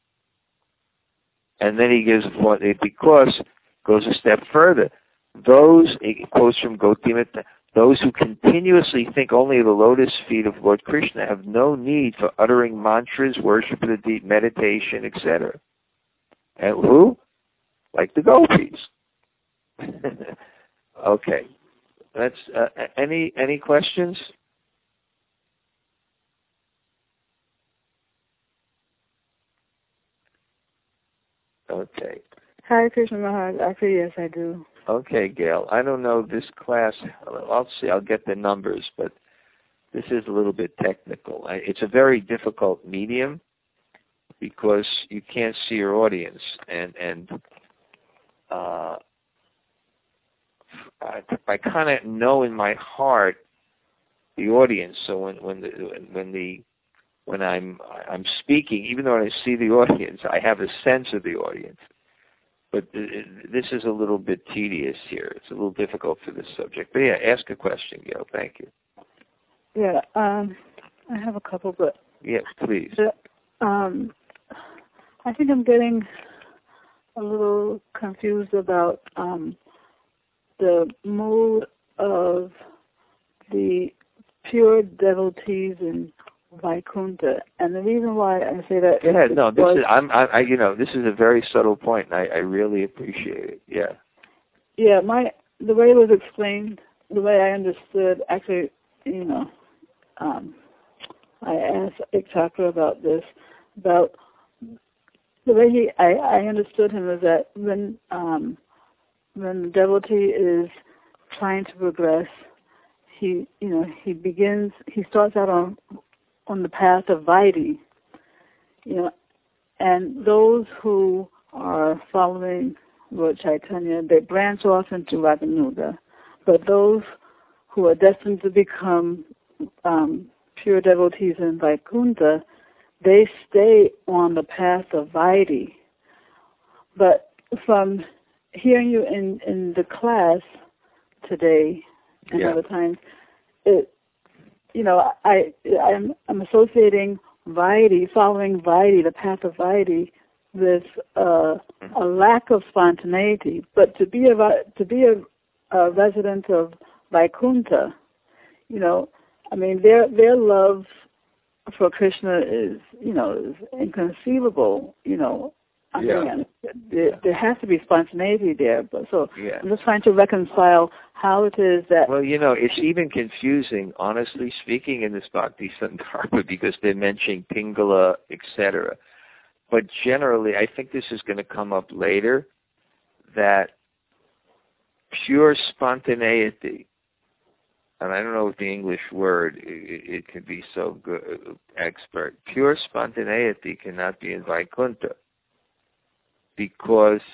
And then he gives one, because goes a step further. Those, it quotes from Gautamata, those who continuously think only of the lotus feet of Lord Krishna have no need for uttering mantras, worship of the deep, meditation, et cetera. And who? Like the gopis. Okay. That's uh, any any questions? Okay. Hare Krishna Maharaj. Actually, yes, I do. Okay, Gail. I don't know this class. I'll see. I'll get the numbers, but this is a little bit technical. It's a very difficult medium because you can't see your audience, and and uh, I, I kind of know in my heart the audience. So when when the when the when I'm I'm speaking, even though I see the audience, I have a sense of the audience. But this is a little bit tedious here. It's a little difficult for this subject. But yeah, ask a question, Gail. Thank you. Yeah, um, I have a couple, but yeah, please. The, um, I think I'm getting a little confused about um, the mood of the pure devotees in Vaikuntha, and the reason why I say that yeah, is no, this is I'm I, I you know this is a very subtle point, and I, I really appreciate it. Yeah. Yeah, my the way it was explained, the way I understood, actually, you know, um, I asked Ikchakra about this, about the way he I, I understood him is that when um, when the devotee is trying to progress, he you know he begins he starts out on on the path of Vaidhi, you know, and those who are following Lord Chaitanya, they branch off into Raganuga, but those who are destined to become um, pure devotees in Vaikuntha, they stay on the path of Vaidhi. But from hearing you in, in the class today and yeah. other times, it You know, I, I'm, I'm associating Vaidhi, following Vaidhi, the path of Vaidhi, with uh, a lack of spontaneity. But to be a to be a, a resident of Vaikuntha, you know, I mean, their their love for Krishna is, you know, is inconceivable. You know, I yeah. mean, there, there has to be spontaneity there. But so yeah. I'm just trying to reconcile how it is that. Well, you know, it's even confusing, honestly speaking, in this Bhakti Sandarbha because they're mentioning Pingala, et cetera. But generally, I think this is going to come up later, that pure spontaneity, and I don't know if the English word, it, it can be so good, expert, pure spontaneity cannot be in Vaikuntha because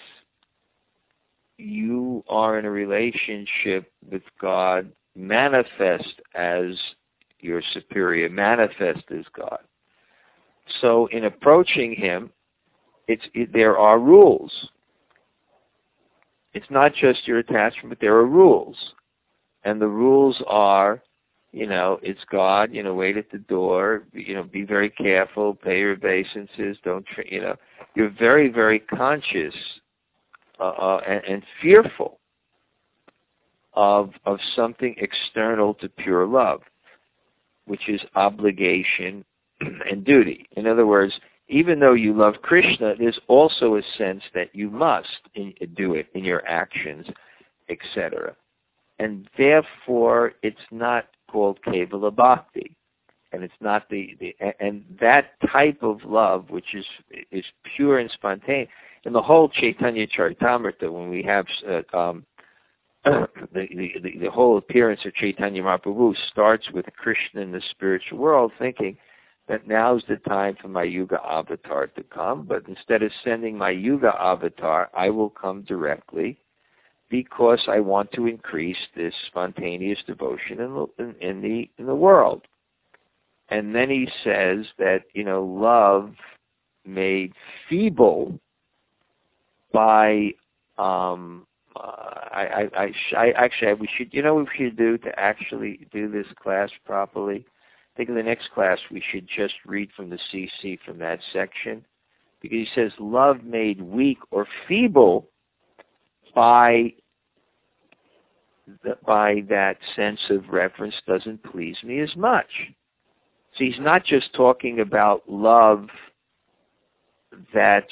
you are in a relationship with God, manifest as your superior, manifest as God. So in approaching him, it's it, there are rules. It's not just your attachment, but there are rules. And the rules are, you know, it's God, you know, wait at the door, you know, be very careful, pay your obeisances, don't, you know, you're very, very conscious uh, uh, and, and fearful of of something external to pure love, which is obligation and duty. In other words, even though you love Krishna, there's also a sense that you must in, do it in your actions, et cetera. And therefore, it's not called Kevala Bhakti, and it's not the, the and that type of love, which is is pure and spontaneous. In the whole Chaitanya Charitamrita, when we have uh, um, the, the the whole appearance of Chaitanya Mahaprabhu starts with Krishna in the spiritual world, thinking that now's the time for my Yuga avatar to come, but instead of sending my Yuga avatar, I will come directly because I want to increase this spontaneous devotion in the, in, in the in the world. And then he says that, you know, love made feeble by um, uh, I, I, I, I actually we should you know what we should do to actually do this class properly. I think in the next class we should just read from the C C from that section, because he says love made weak or feeble by the, by that sense of reference doesn't please me as much. So he's not just talking about love that's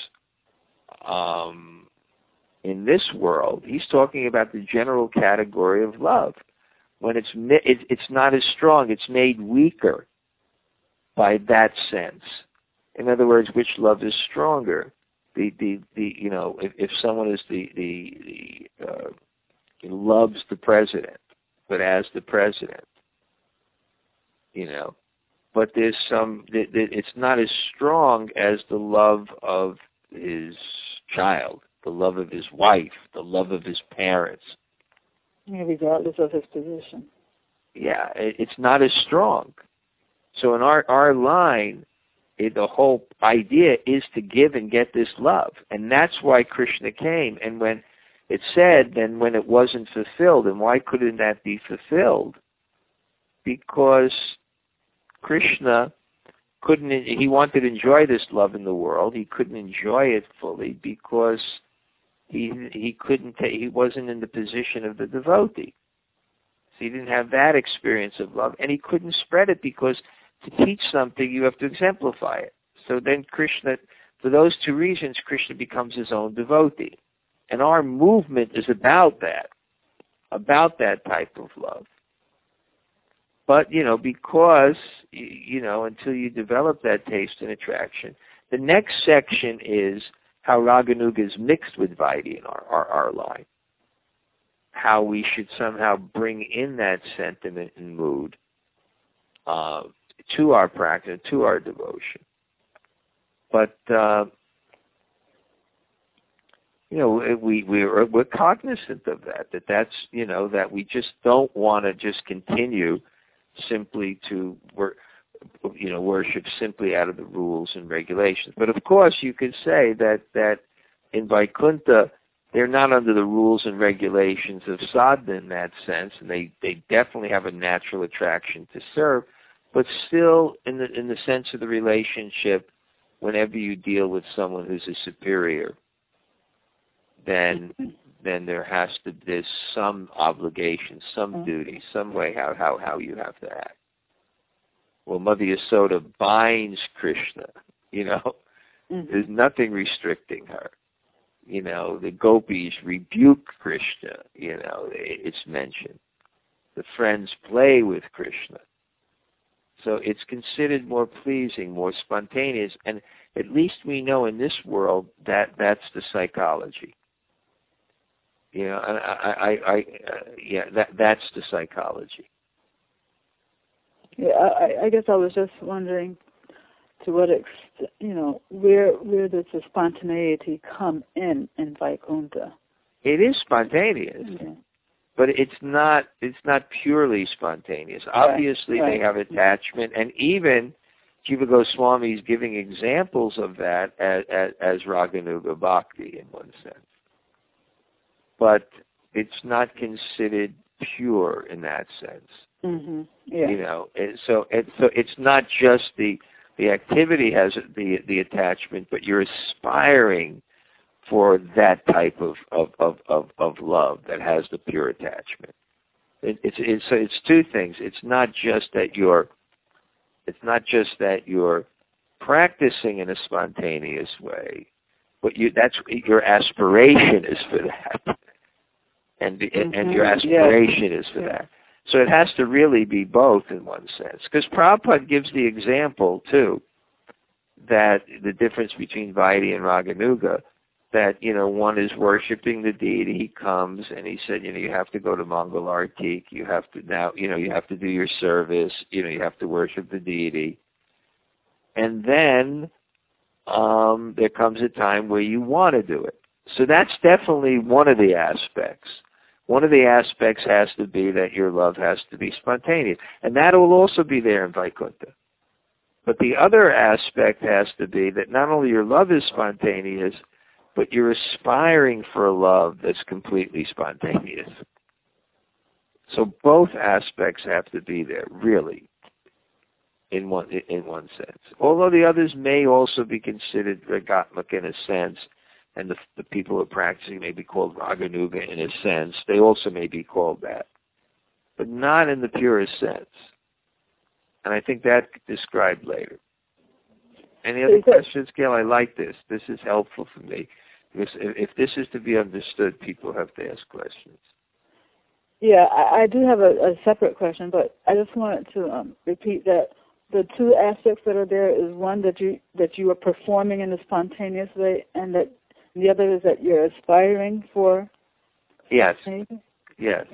um, in this world. He's talking about the general category of love. When it's it's not as strong, it's made weaker by that sense. In other words, which love is stronger? The the, the you know if, if someone is the the, the uh, loves the president, but as the president, you know, but there's some it, it's not as strong as the love of his child, the love of his wife, the love of his parents. Yeah, regardless of his position. Yeah, it, it's not as strong. So in our, our line, it, the whole idea is to give and get this love. And that's why Krishna came. And when it said, then when it wasn't fulfilled, and why couldn't that be fulfilled? Because Krishna couldn't, he wanted to enjoy this love in the world. He couldn't enjoy it fully because He he couldn't ta- he wasn't in the position of the devotee. So he didn't have that experience of love, and he couldn't spread it because to teach something you have to exemplify it. So then Krishna, for those two reasons, Krishna becomes his own devotee. And our movement is about that, about that type of love. But, you know, because, you know, until you develop that taste and attraction, the next section is how Raganuga is mixed with Vaidhi in our, our, our line. How we should somehow bring in that sentiment and mood uh, to our practice, to our devotion. But, uh, you know, we, we're, we're cognizant of that, that that's, you know, that we just don't want to just continue simply to work, you know, worship simply out of the rules and regulations. But of course, you could say that, that in Vaikuntha, they're not under the rules and regulations of sadhana in that sense, and they, they definitely have a natural attraction to serve. But still, in the in the sense of the relationship, whenever you deal with someone who's a superior, then then there has to there's some obligation, some duty, some way how how how you have to act. Well, Mother Yasoda binds Krishna, you know. Mm-hmm. There's nothing restricting her. You know, the gopis rebuke Krishna, you know, it's mentioned. The friends play with Krishna. So it's considered more pleasing, more spontaneous, and at least we know in this world that that's the psychology. You know, I, I, I, uh, yeah, that that's the psychology. Yeah, I, I guess I was just wondering to what extent, you know, where where does the spontaneity come in in Vaikuntha? It is spontaneous, okay. But it's not it's not purely spontaneous. Right, Obviously, right. They have attachment, and even Jiva Goswami is giving examples of that as, as, as Raganuga Bhakti in one sense. But it's not considered pure in that sense. Mm-hmm. Yeah. You know, and so and so it's not just the the activity has the the attachment, but you're aspiring for that type of of, of, of, of love that has the pure attachment. It, it's it's it's two things. It's not just that you're it's not just that you're practicing in a spontaneous way, but you that's your aspiration is for that. And, mm-hmm. and your aspiration yes. is for that. So it has to really be both in one sense. Because Prabhupada gives the example, too, that the difference between Vaidhi and Raganuga, that, you know, one is worshiping the deity, he comes, and he said, you know, you have to go to Mangal Artik, you have to now, you know, you have to do your service, you know, you have to worship the deity. and then um, there comes a time where you want to do it. So that's definitely one of the aspects. One of the aspects has to be that your love has to be spontaneous, and that will also be there in Vaikuntha. But the other aspect has to be that not only your love is spontaneous, but you're aspiring for a love that's completely spontaneous. So both aspects have to be there, really, in one in one sense. Although the others may also be considered ragatmika in a sense, and the, the people who are practicing may be called raganuga in a sense. They also may be called that, but not in the purest sense. And I think that described later. Any other questions, Gail? I like this. This is helpful for me. Because if, if this is to be understood, people have to ask questions. Yeah, I, I do have a, a separate question, but I just wanted to um, repeat that the two aspects that are there is one that you that you are performing in a spontaneous way, and that the other is that you're aspiring for. Yes. Anything? Yes.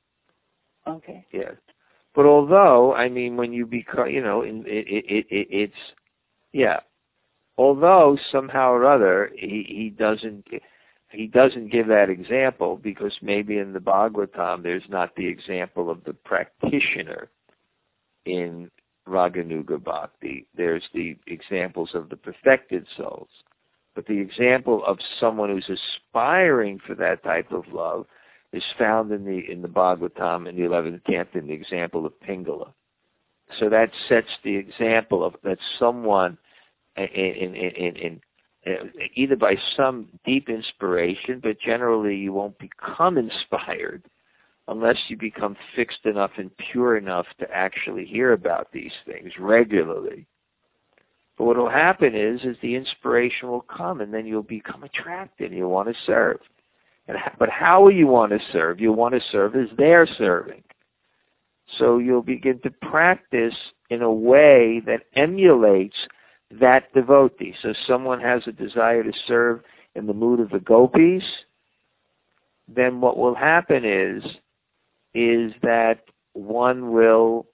Okay. Yes. But although, I mean, when you become, you know, it, it, it, it, it's, yeah. Although somehow or other he, he doesn't he doesn't give that example, because maybe in the Bhagavatam there's not the example of the practitioner in Raganuga Bhakti. There's the examples of the perfected souls. But the example of someone who's aspiring for that type of love is found in the in the Bhagavatam in the eleventh canto in the example of Pingala. So that sets the example of that someone in, in, in, in, in either by some deep inspiration, but generally you won't become inspired unless you become fixed enough and pure enough to actually hear about these things regularly. But what will happen is, is the inspiration will come, and then you'll become attracted, and you'll want to serve. And, but how will you want to serve? You'll want to serve as they're serving. So you'll begin to practice in a way that emulates that devotee. So someone has a desire to serve in the mood of the gopis, then what will happen is, is that one will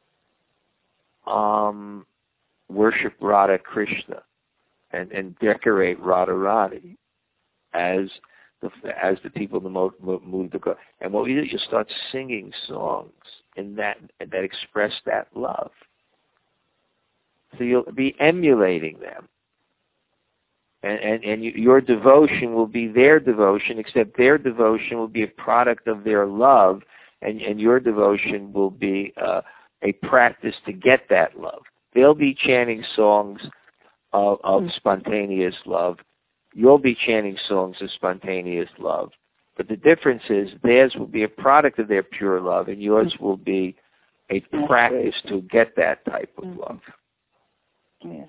um, worship Radha Krishna and, and decorate Radharani as the as the people in the mood of the go. And what you do, you start singing songs in that that express that love. So you'll be emulating them. And, and, and you, your devotion will be their devotion, except their devotion will be a product of their love, and, and your devotion will be uh, a practice to get that love. They'll be chanting songs of, of spontaneous love. You'll be chanting songs of spontaneous love. But the difference is theirs will be a product of their pure love, and yours will be a practice to get that type of love. Yeah.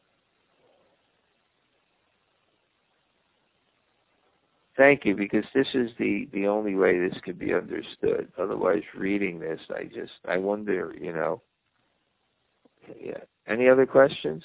Thank you, because this is the, the only way this could be understood. Otherwise, reading this, I just, I wonder, you know. Yeah. Any other questions?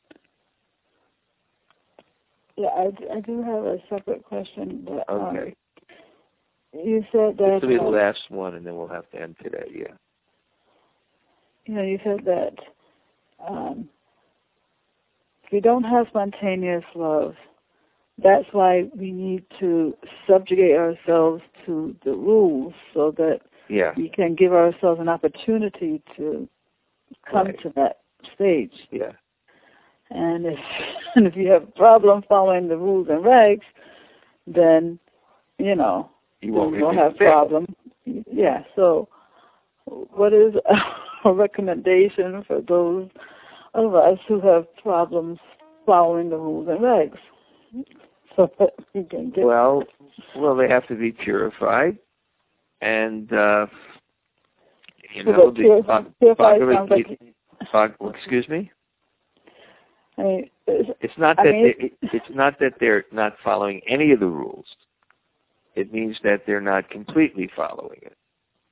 Yeah, I, I do have a separate question. But, okay. Um, you said that... This will be the um, last one, and then we'll have to end today, yeah. You know, you said that um, if we don't have spontaneous love, that's why we need to subjugate ourselves to the rules so that yeah. we can give ourselves an opportunity to come right. to that stage. Yeah. And if, and if you have a problem following the rules and regs, then, you know, you won't you'll have a problem. Yeah, so what is a recommendation for those of us who have problems following the rules and regs? So that we can get well, well, they have to be purified, and uh, you know, so the purified, purified sounds like, Bhag, excuse me. I mean, it's, it's not I that mean, they, it's not that they're not following any of the rules. It means that they're not completely following it.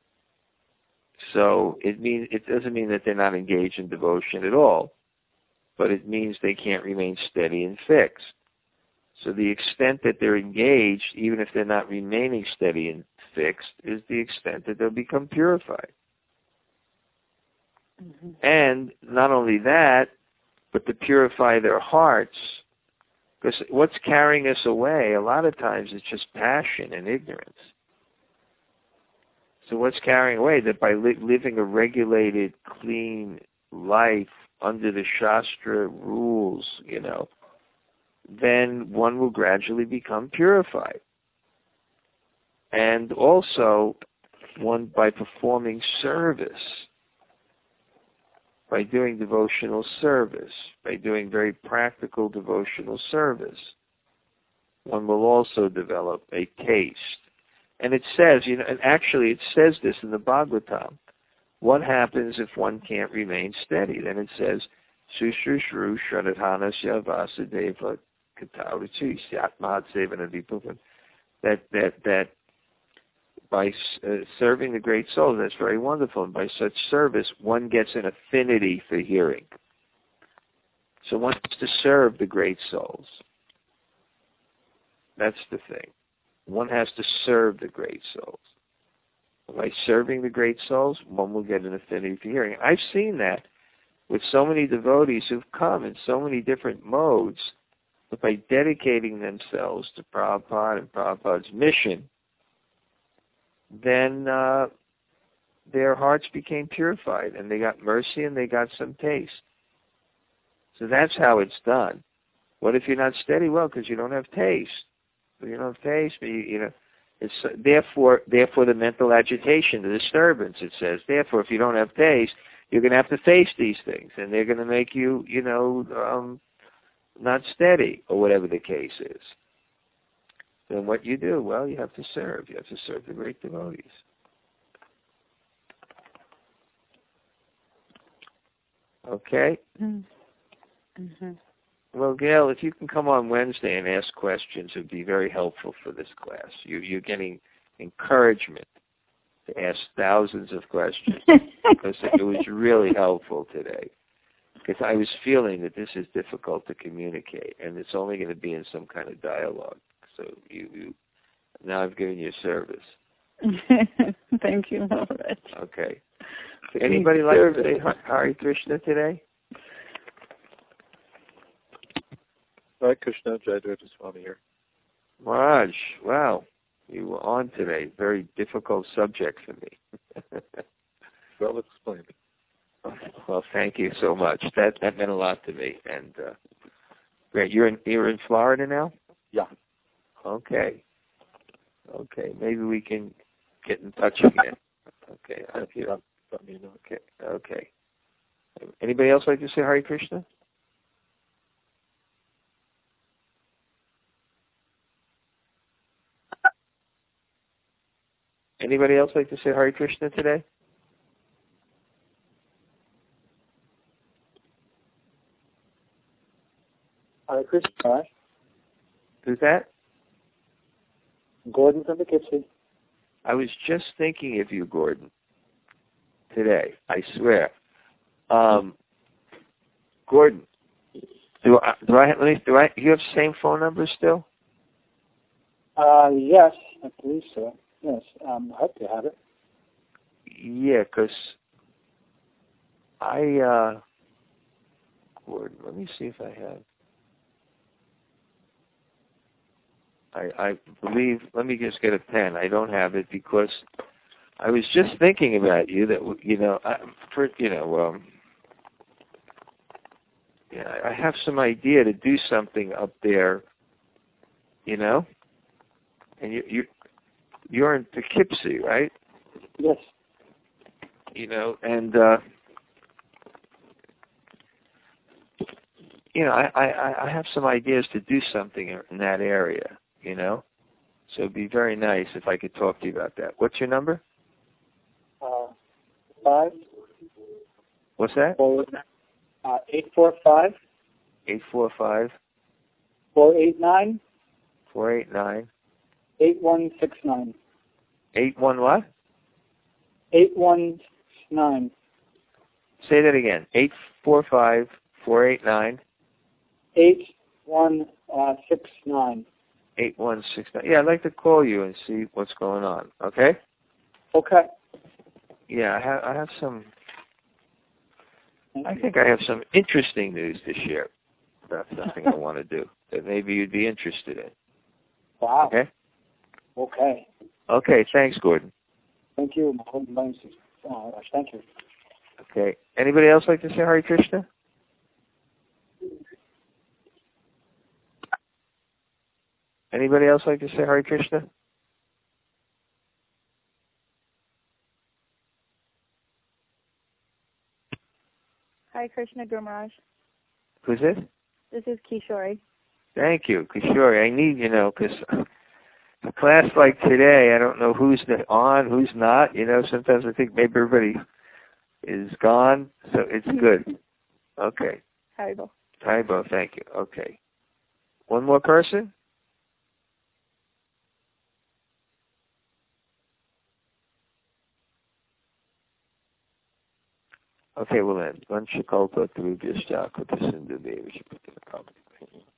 So it means it doesn't mean that they're not engaged in devotion at all, but it means they can't remain steady and fixed. So the extent that they're engaged, even if they're not remaining steady and fixed, is the extent that they'll become purified. Mm-hmm. And not only that, but to purify their hearts, because what's carrying us away a lot of times is just passion and ignorance. So what's carrying away? That by li- living a regulated, clean life under the Shastra rules, you know, then one will gradually become purified. And also, one by performing service, by doing devotional service, by doing very practical devotional service, one will also develop a taste. And it says, you know, and actually it says this in the Bhagavatam. What happens if one can't remain steady? Then it says, Sushrishru Shradhanasya Vasudeva Katauruchi Syatmahat Sevana Vipuvan. That, that, that by uh, serving the great souls, that's very wonderful. And by such service, one gets an affinity for hearing. So one has to serve the great souls. That's the thing. One has to serve the great souls. By serving the great souls, one will get an affinity for hearing. I've seen that with so many devotees who've come in so many different modes, but by dedicating themselves to Prabhupada and Prabhupada's mission, then uh, their hearts became purified, and they got mercy and they got some taste. So that's how it's done. What if you're not steady? Well, because you don't have taste. You don't have taste, but you, you know, it's therefore, therefore the mental agitation, the disturbance. It says, therefore, if you don't have taste, you're going to have to face these things, and they're going to make you, you know, um, not steady, or whatever the case is. Then what you do? Well, you have to serve. You have to serve the great devotees. Okay? Mm-hmm. Well, Gail, if you can come on Wednesday and ask questions, it would be very helpful for this class. You, you're getting encouragement to ask thousands of questions because it was really helpful today. Because I was feeling that this is difficult to communicate, and it's only going to be in some kind of dialogue. So you, you now I've given you service. Thank you, Maharaj. Okay. Anybody like to say Hare Krishna today? Hare Krishna, Jayadvaita Swami here. Maharaj, wow, you were on today. Very difficult subject for me. Well explained. Well, thank you so much. That that meant a lot to me. And uh, great, you're in you're in Florida now? Yeah. Okay. Okay, maybe we can get in touch again. Okay, I'm here. Let me know. Okay, okay. Anybody else like to say Hare Krishna? Anybody else like to say Hare Krishna today? Hare Krishna. Who's that? Gordon from Poughkeepsie. I was just thinking of you, Gordon, today. I swear. Um, Gordon, do I, do I, let me, do I, you have the same phone number still? Uh, yes, I believe so. Yes, um, I hope to have it. Yeah, 'cause I, uh, Gordon, let me see if I have. I, I believe, let me just get a pen. I don't have it because I was just thinking about you that, you know, I, for, you know, um, yeah, I have some idea to do something up there, you know, and you, you, you're in Poughkeepsie, right? Yes. You know, and, uh, you know, I, I, I have some ideas to do something in that area, you know, so it'd be very nice if I could talk to you about that. What's your number? Uh, five. What's that? Four, uh, eight four five. Eight four five. Four eight nine. Four eight nine. Eight one six nine. Eight one what? Eight one nine. Say that again. Eight four five four eight nine. Eight one uh, six nine. Eight one six nine. Yeah, I'd like to call you and see what's going on. Okay? Okay. Yeah, I have I have some Thank I you. think I have some interesting news to share about something I want to do that maybe you'd be interested in. Wow. Okay? Okay. Okay, thanks, Gordon. Thank you. Uh, thank you. Okay. Anybody else like to say Hare Krishna? Anybody else like to say Hare Krishna? Hare Krishna, Gurmaraj. Who's this? This is Kishori. Thank you, Kishori. I need, you know, because a class like today, I don't know who's on, who's not. You know, sometimes I think maybe everybody is gone, so it's good. Okay. Haribo. Haribo, thank you. Okay. One more person? Okay, well then, Vanchakalpa Tarubhyascha Kota Sindhu Deva Shapata.